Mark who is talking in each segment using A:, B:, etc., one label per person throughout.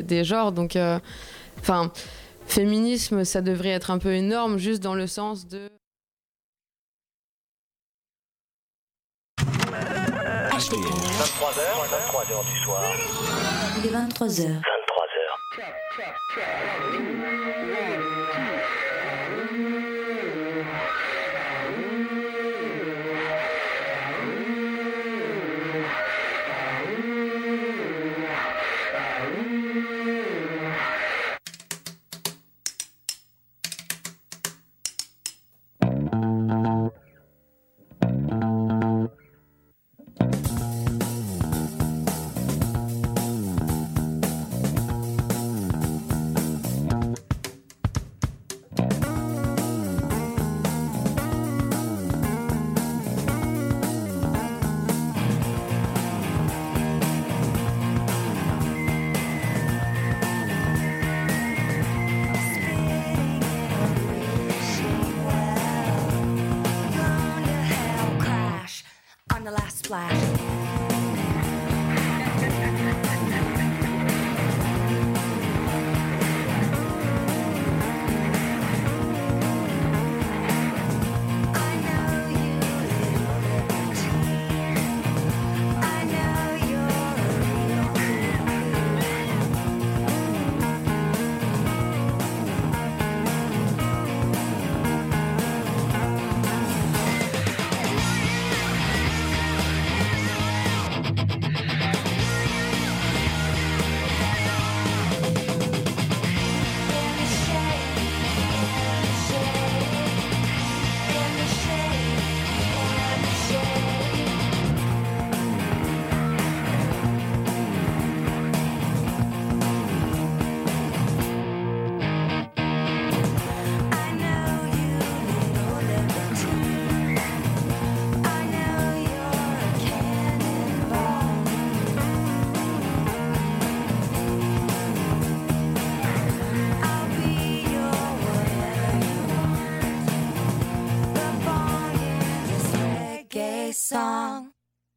A: des genres. Donc, féminisme, ça devrait être un peu énorme, juste dans le sens de...
B: HPR. 23h du soir.
C: Il est 23h.
B: 23h.
C: Song.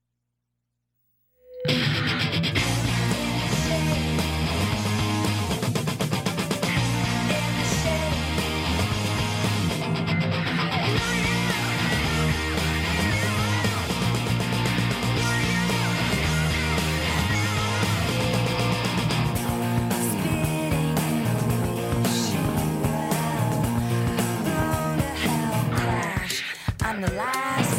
C: I'm the last.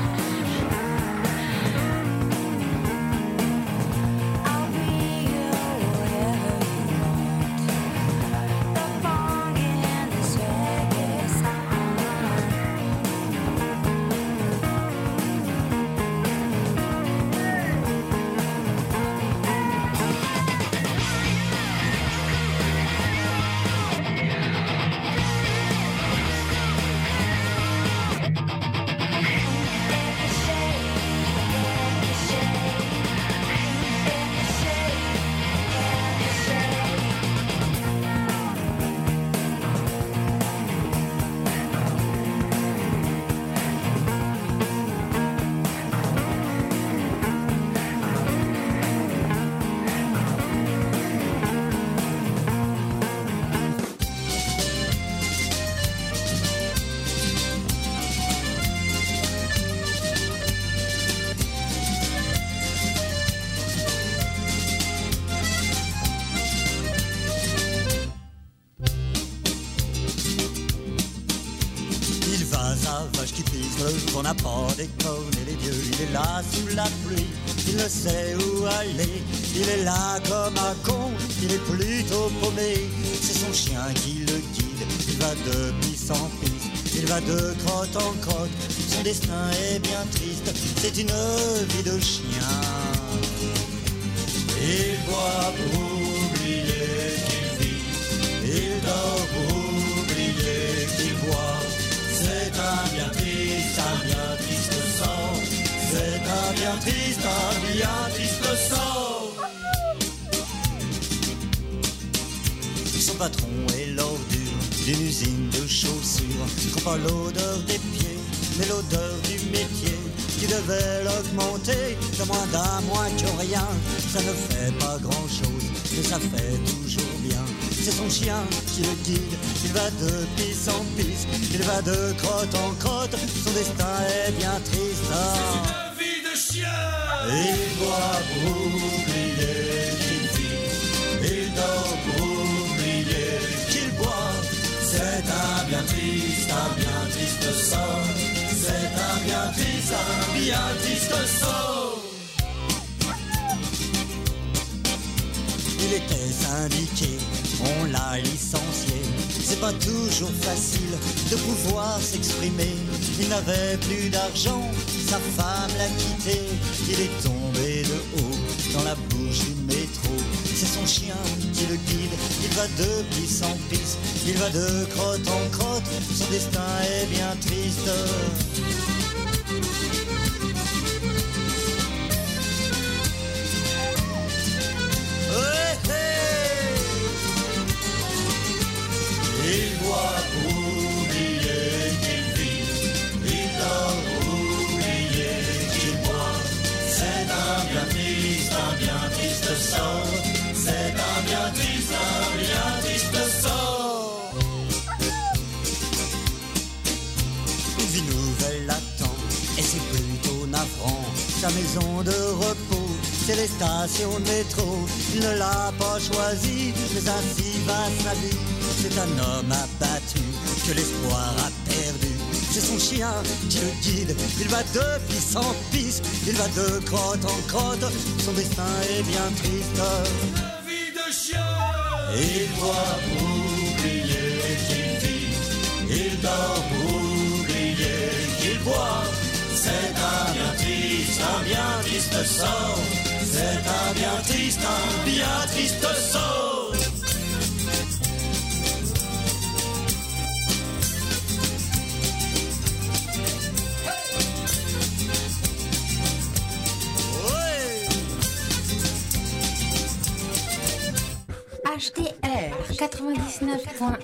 D: Vache qui pisse, on n'a pas d'école et les dieux, il est là sous la pluie, il ne sait où aller, il est là comme un con, il est plutôt paumé, c'est son chien qui le guide, il va de piste en piste, il va de crotte en crotte, son destin est bien triste, c'est une vie de chien. Il boit pour oublier qu'il vit, il dort pour oublier qu'il boit. C'est un bien triste sort. C'est un bien triste sort. Son patron est l'ordure d'une usine de chaussures. Qu'on pas l'odeur des pieds, mais l'odeur du métier qui devait l'augmenter de moins d'un mois que rien. Ça ne fait pas grand chose, mais ça fait toujours bien. C'est son chien qui le guide, il va de pisse en pisse, il va de crotte en crotte, son destin est bien triste.
E: C'est une vie de chien.
D: Il boit pour oublier qu'il vit, il dort pour oublier qu'il boit. C'est un bien triste sort. C'est un bien triste sort. Il était syndiqué, on l'a licencié. C'est pas toujours facile de pouvoir s'exprimer. Il n'avait plus d'argent, sa femme l'a quitté. Il est tombé de haut dans la bouche du métro. C'est son chien qui le guide, il va de pisse en pisse, il va de crotte en crotte, son destin est bien triste. Il boit pour oublier qu'il vit, il dort pour oublier qu'il boit. C'est un bien triste sort. C'est un bien triste sort. Une vie nouvelle l'attend et c'est plutôt navrant. Sa maison de repos, c'est les stations de métro. Il ne l'a pas choisi, mais ainsi va sa vie. C'est un homme abattu que l'espoir a perdu. C'est son chien qui le guide, il va de pisse en pisse, il va de crotte en crotte, son destin est bien triste.
E: La vie de chien.
D: Il boit pour oublier qu'il vit, il dort pour oublier qu'il boit. C'est un bien triste sort. C'est un bien triste sort.
C: HDR 99.1.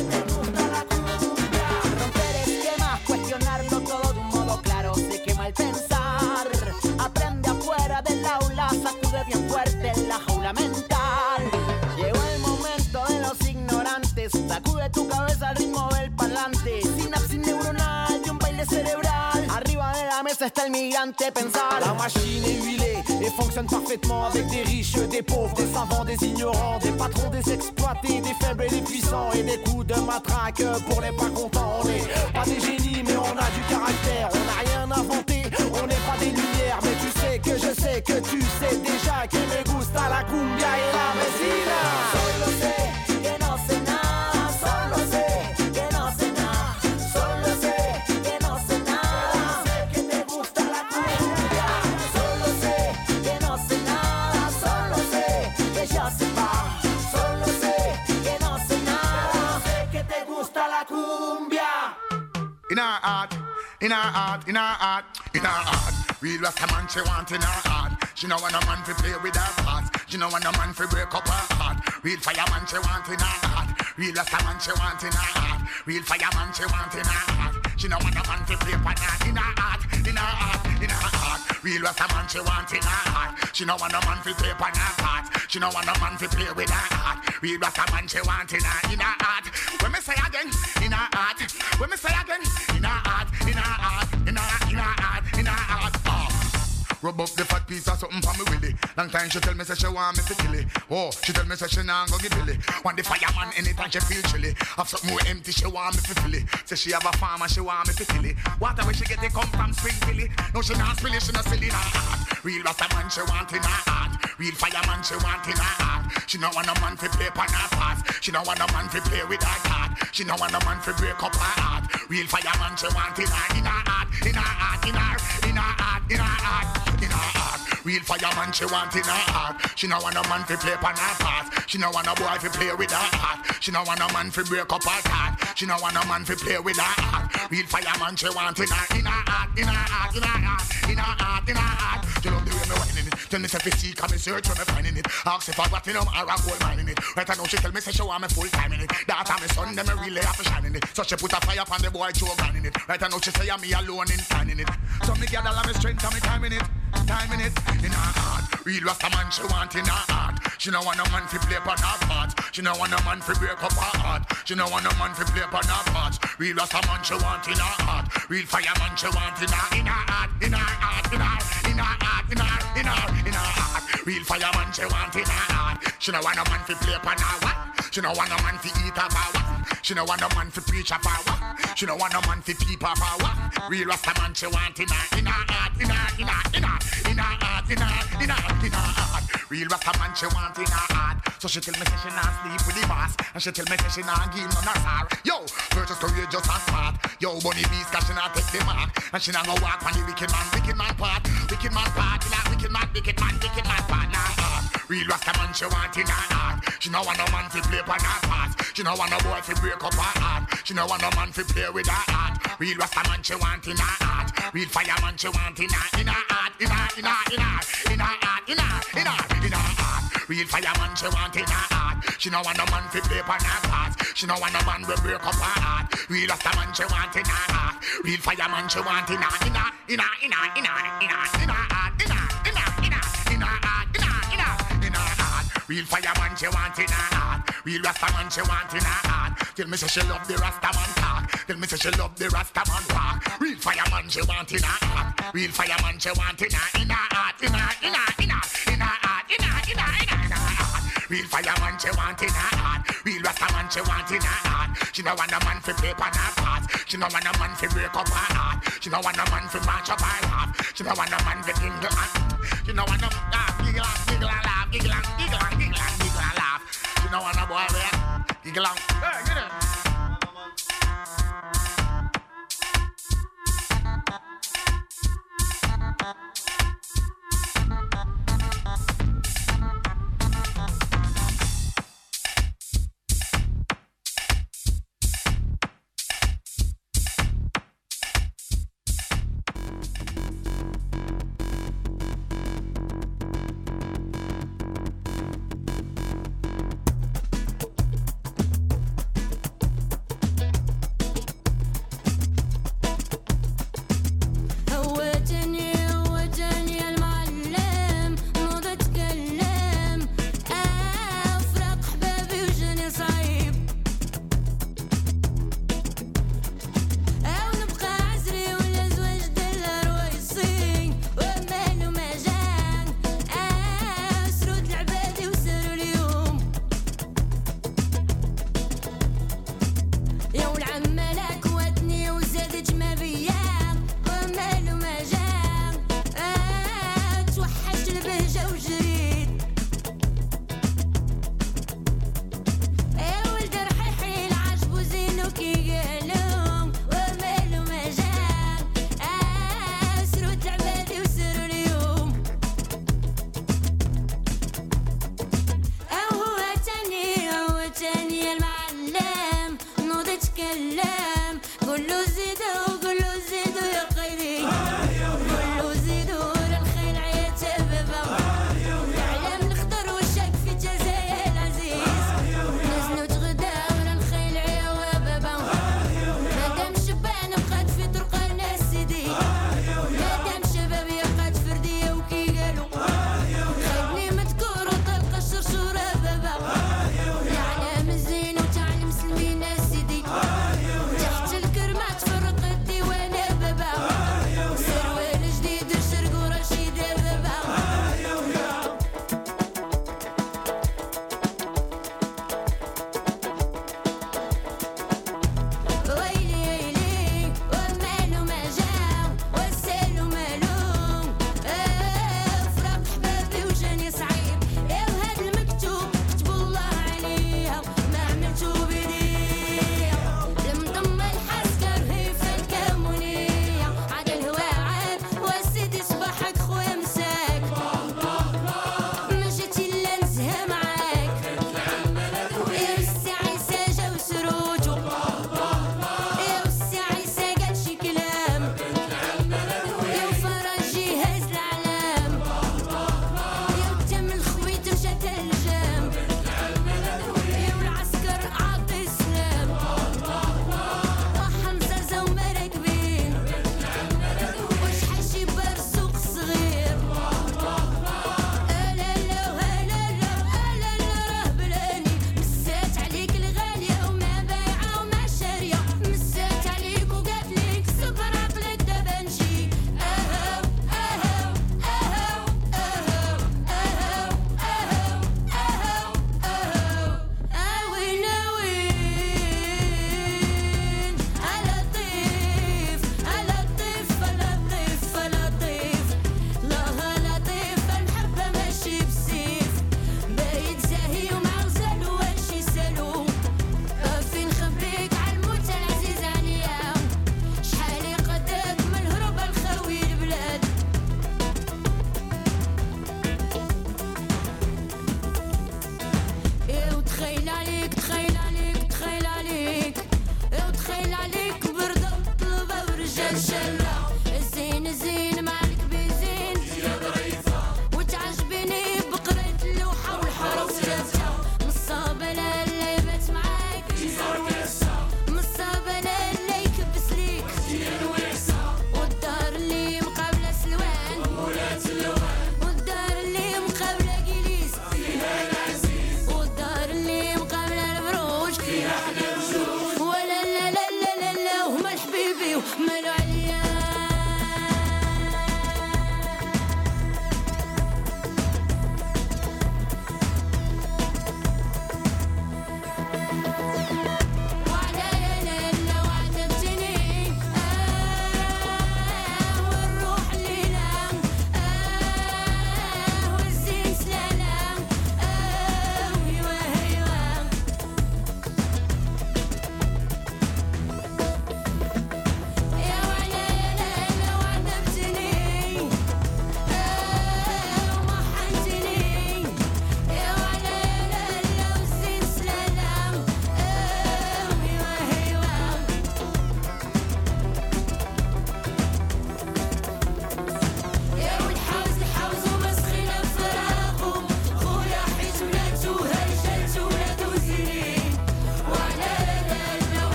F: Romper esquemas, cuestionarlo todo de un modo claro. Sé que mal antes. Sacude tu cabeza al ritmo del parlante. Sinapsis neuronal de un baile cerebral. Arriba de la mesa está el migrante pensar. La machine est huilée et fonctionne parfaitement avec des riches, des pauvres, des savants, des ignorants, des patrons, des exploités, des faibles et des puissants et des coups de matraque pour les pas contents. On n'est pas des génies mais on a du caractère. On n'a rien inventé, on n'est pas des lumières. Mais tu sais que je sais que tu sais déjà que me gusta la cumbia y la vecina. Solo sé que no sé nada, solo sé que no sé nada, solo sé que no sé nada. Sé que te gusta la cumbia. Solo sé que no sé nada, solo sé que ya se va. Solo sé que no sé nada, sé que te gusta la cumbia.
G: In our heart, in our heart, in our heart, in our heart. Real Rasta man she want in her heart. She know want a man fi play with her parts. She know want a man fi break up her heart. Real fireman she want in her heart. Real Rasta man she want in her heart. Real fireman she want in her heart. She know want a man fi play for her in her heart, in her heart, in her heart. Real Rasta man she want in her heart. She know want a man fi play for her parts. She know want a man fi play with her heart. Real Rasta man she want in her heart. When me say again, in her heart. When me say again, in her heart, in her heart, in her heart, in her heart. Rub up the fat piece of something for me willy. Long time she tell me say she want me to kill it. Oh, she tell me say she nah go give Billy. Want the fireman anytime she feel chilly. Have something more empty she want me to fill it. Say she have a farm and she want me to kill it. Water where she get it come from Spring Billy. No she not spill it, she not silly in her heart. Real Rasta man she want in her heart. Real fireman she want in her heart. She no want a man to play upon her parts. She no want a man to play with her heart. She no want a man to break up her heart. Real fireman she want in her heart, in her heart, in her heart, in her heart, in her heart, in her heart. Real fireman she want in her heart. She no want a man to play upon her parts. She no want a boy to play with her heart. She no want a man to break up her heart. She no want a man to play with her heart. Real fireman she want in her heart, in her heart, in her heart, in her heart, in her heart. You love the way me whining it. Tell me say fi seek and me search when me finding it. Ask if I got in or a gold mine in it. Right now she tell me say she want me full time in it. That and me son them me really have to shine in it. So she put a fire upon the boy Joe Gun in it. Right now she say I'm me alone in finding it. So me gather all my strength and me time in it. Time in it, in her heart. Real Rasta man she want in her heart. She no want a man fi play upon her parts. She no want a man fi break up her heart. She no want a man fi play upon her parts. Real Rasta man she want in her heart. Real fireman she want in her heart, in her heart, in her heart, in her heart, in her heart. Real fireman she want in her heart. She no want a man fi play upon her what? She no want a man fi eat up her what? She no want a man fi preach up her what? She no want a man fi peep up her what? Real Rasta man she want in her heart, in her heart, in her heart, in her heart, in her heart. Real Rasta man she want in her heart. So she tell me say she not sleep with the boss. And she tell me say she not give none of her. Yo, virtuous courageous and smart. Yo, bunny beast cause she not take the mark. And she not go walk on the wicked man part. Wicked man part, you know, wicked man part. Nah, real Rasta man she want in her heart. She no want no man to play upon her parts. She no want no boy to break up her heart. She no want no man to play with her heart. Real Rasta man she want in her heart. Real fireman she want in her heart, in her heart, in her heart, in her heart. Real fireman she want in her heart. She no want no man to play upon her parts. She no want no man to break up her heart. Real Rasta man she want in her heart. Real fireman she want in her heart, in her heart, in her heart. Real fireman she want in her heart. Real Rasta man she want in her heart. Tell me say she love the Rasta man talk. Tell me say she love the Rasta man walk. Real fireman she want in her heart. Real fireman she want in her heart, in her heart, in her heart, in her heart. Real fireman she want in her heart. Real Rasta man she want in her heart. She no want a man fi play on her parts. She no want a man fi break up her heart. She no want a man fi march up her heart. She no want a man fi tingle and she no want a giggle and laugh, giggle and laugh. She no want a boy where giggle and hey, get it.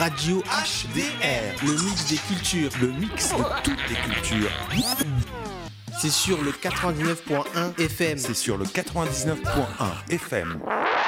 H: Radio HDR, le mix des cultures, le mix de toutes les cultures. C'est sur le 99.1 FM.
I: C'est sur le 99.1 FM.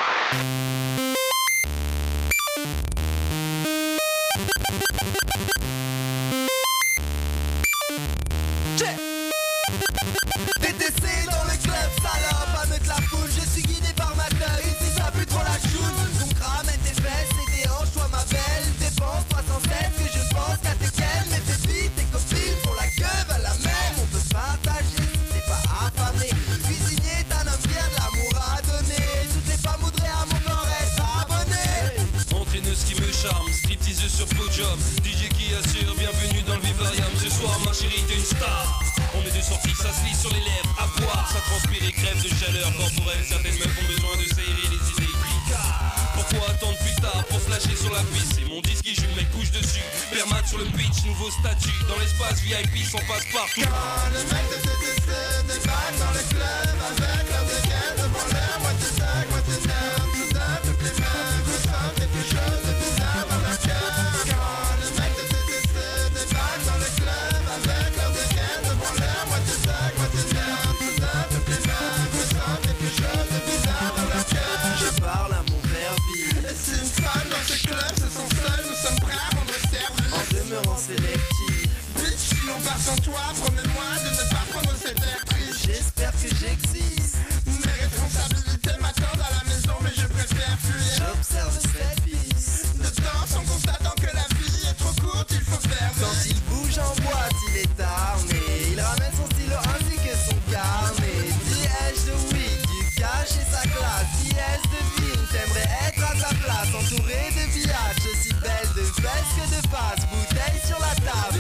F: TTC dans le club, salope, à mettre la foule, je suis guidé par ma teuf, ici ça pue trop la choune. Donc ramène tes fesses et tes hanches, toi ma belle, dépense 307, que je pense qu'à tes quelles, mes pépites, tes copines, pour la queue à la même, on peut partager si t'es pas affamé. Cuisinier, t'as un homme bien de l'amour à donner, toutes les femmes voudraient à mon corps être abonnées.
E: Entraîneuse qui me charme, stripteaseuse sur podium, DJ qui assure, bienvenue dans le vivarium. Ce soir ma chérie t'es une star. On est de sortie, ça se lit sur les lèvres, à boire, ça transpire et crève de chaleur corporelle. Certaines meufs ont besoin de s'aérer les idées. Pourquoi attendre plus tard pour se lâcher sur la piste? C'est mon disque qui joue, mes couches dessus. Permat sur le pitch, nouveau statut. Dans l'espace VIP, s'en passe partout.
F: Quand le mec de TTC débarque dans le club avec leur dégaine devant l'air, moitié sac, moitié nerf, tout ça, toutes les meufs ressentent quelque chose de bizarre dans leur cœur. Quand le mec de TTC débarque dans le club avec leur dégaine devant l'air, moitié sac, moitié nerf, tout ça, toutes les meufs ressentent quelque chose de bizarre dans leur cœur. Je parle à mon verre vide. Et si une femme dans ce club se sent seule, nous sommes prêts à rendre service en demeurant sélectif. Bitch, si on part sans toi, promets-moi de ne pas prendre cette actrice. J'espère que j'existe. Mes responsabilités m'attendent à la maison, mais je préfère fuir. J'observe cette fille de danse en constatant que la vie est trop courte, il faut faire. Quand il bouge en boîte, il est armé. Il ramène son stylo ainsi que son carnet. Dis-je de weed, du cash et sa classe. Dis-je de ville, t'aimerais être à sa place, entouré de biatches, aussi belle de fesses que de faces. Bouteille sur la table.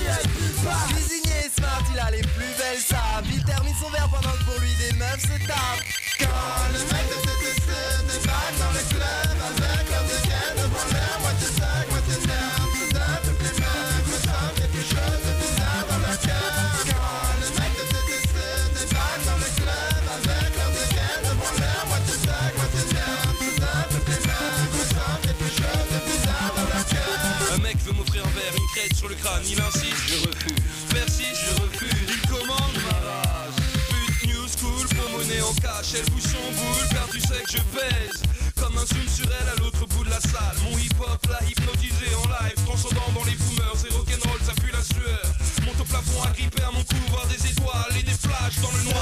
F: Cuisinier smart, il a les plus belles sables. Il termine son verre pendant que pour lui des meufs se tapent. Quand le mec de TTC débarque dans le club avec leur dégaine devant l'air, moitié sac, moitié nerf, tout ça, toutes les meufs ressentent quelque chose de bizarre dans leur cœur. Quand le mec de TTC débarque dans le club avec leur dégaine devant l'air, moitié sac, moitié nerf, tout ça, toutes les meufs ressentent quelque chose de bizarre dans leur cœur.
E: Un mec veut m'offrir un verre, une crête sur le crâne, il insiste, je refuse. Persiste, je refuse. Il commande ma rage. Pute new school, pour monnaie en cash, elle bouge son boule, car tu sais que je pèse. Comme un zoom sur elle à l'autre bout de la salle. Mon hip-hop l'a hypnotisé en live, transcendant dans les boomers. C'est rock'n'roll, ça pue la sueur. Monte au plafond, agrippé à mon cou, voir des étoiles et des flashs dans le noir.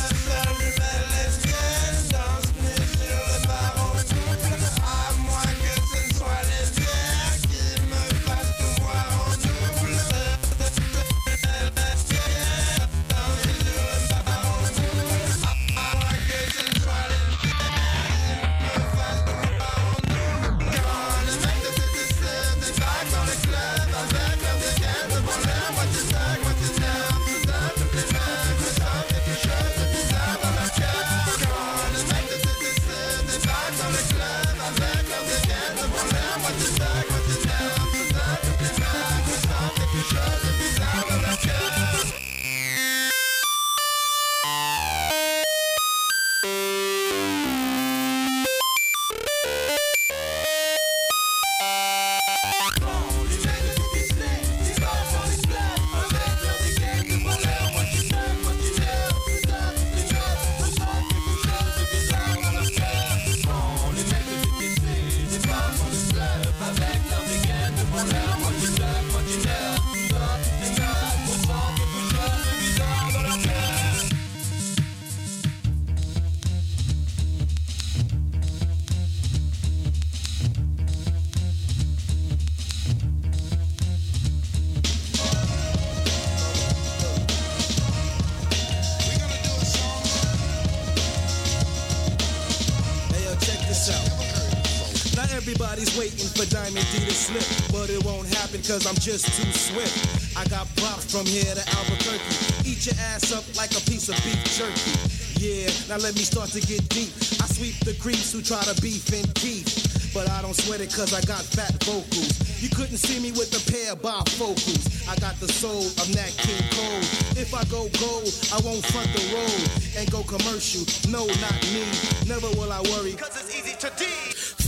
J: Everybody's waiting for Diamond D to slip, but it won't happen cause I'm just too swift. I got props from here to Albuquerque. Eat your ass up like a piece of beef jerky. Yeah, now let me start to get deep. I sweep the creeps who try to beef and keep, but I don't sweat it cause I got fat vocals. You couldn't see me with a pair of bifocals. I got the soul of Nat King Cole. If I go gold, I won't front the road and go commercial. No, not me. Never will I worry, cause it's easy to D.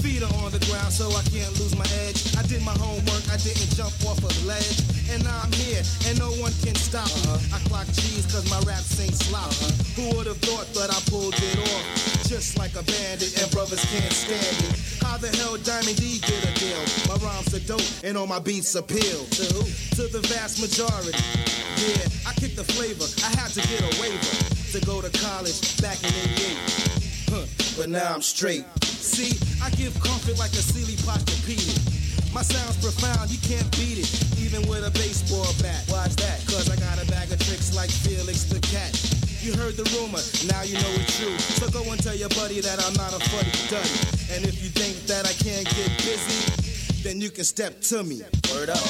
J: Feet are on the ground so I can't lose my edge. I did my homework, I didn't jump off a ledge. And now I'm here, and no one can stop me. I clock G's cause my raps ain't sloppy. Who would've thought that I pulled it off? Just like a bandit, and brothers can't stand it. How the hell Diamond D get a deal? My rhymes are dope, and all my beats appeal. To the vast majority. Yeah, I kicked the flavor, I had to get a waiver to go to college back in '88. But now I'm straight. See, I give comfort like a Sealy Posturepedic. My sound's profound, you can't beat it, even with a baseball bat. Why's that? Cause I got a bag of tricks like Felix the Cat. You heard the rumor, now you know it's true. So go and tell your buddy that I'm not a fuddy-duddy. And if you think that I can't get busy, then you can step to me. Word up.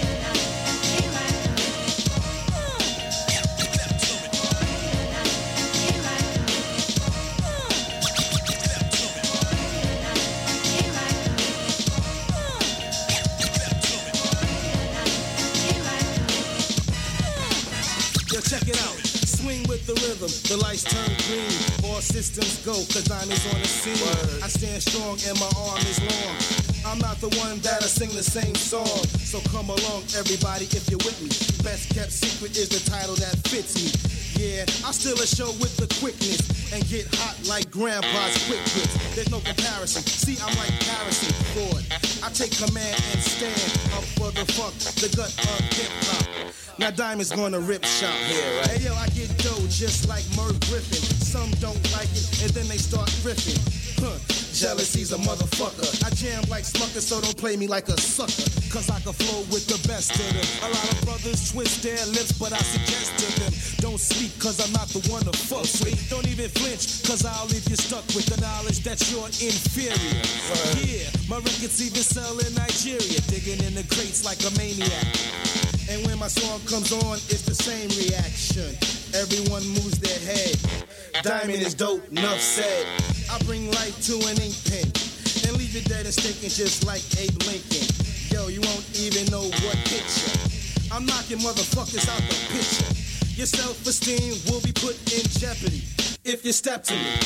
J: Check it out, swing with the rhythm, the lights turn green, all systems go, cause Diamond's on the scene. I stand strong and my arm is long. I'm not the one that'll sing the same song, so come along everybody if you're with me. Best kept secret is the title that fits me. Yeah, I'll steal a show with the quickness and get hot like Grandpa's quick grits. There's no comparison, see I'm like Harrison Ford. I take command and stand up for the funk, the gut of hip-hop. Now Diamond's gonna rip shop. Yeah, right. Hey yo, I get dough just like Merv Griffin. Some don't like it and then they start riffing. Jealousy's a motherfucker. I jam like Smucker, so don't play me like a sucker. Cause I can flow with the best of them. A lot of brothers twist their lips, but I suggest to them, don't speak cause I'm not the one to fuck with. Don't even flinch cause I'll leave you stuck with the knowledge that you're inferior. Yeah, my records even sell in Nigeria, digging in the crates like a maniac. And when my song comes on, it's the same reaction. Everyone moves their head. Diamond is dope, enough said. I bring light to an ink pen and leave it dead and stinking just like Abe Lincoln. Yo, you won't even know what hit you. I'm knocking motherfuckers out the picture. Your self-esteem will be put in jeopardy if you step to me.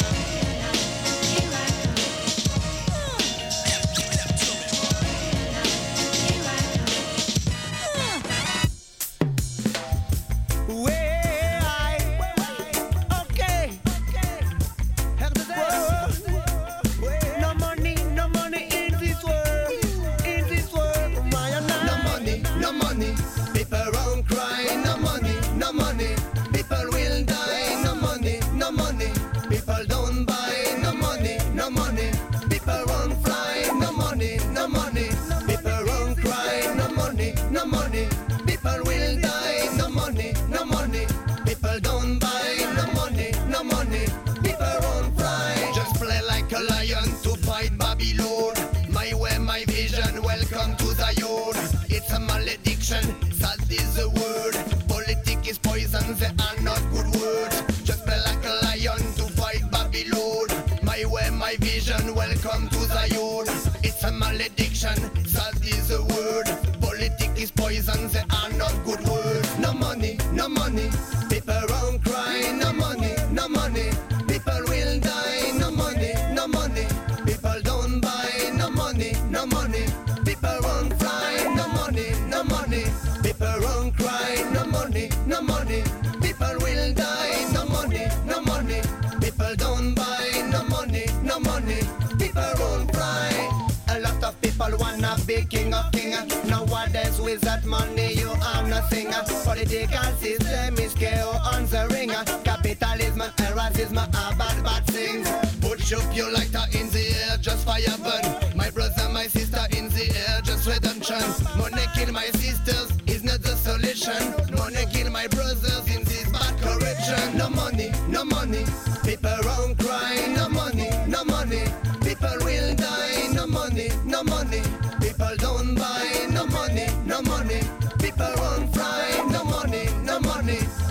K: Sad is the word. Politics is poison, they are not good words. Just play like a lion to fight Babylon. My way, my vision, welcome to Zion. It's a malediction, sad is the word. Politics is poison, they are not good words. No money, people won't cry. No money, people will die. No money, people don't buy. No money, people won't fly. No money, people won't cry. No money, people will die. No money, people don't buy. No money, people won't fly. A lot of people wanna be king of king. Nowadays with that money you are nothing. Political system is chaos on the ring. Capitalism and racism are bad things. Put up your lighter in the air, just fire burn. My brother, my sister in the air, just redemption. Money kill my sisters is not the solution. Money kill my brothers in this bad corruption. No money, people won't cry. No money, people will die. No money, people don't buy. No money, people won't fly. No money,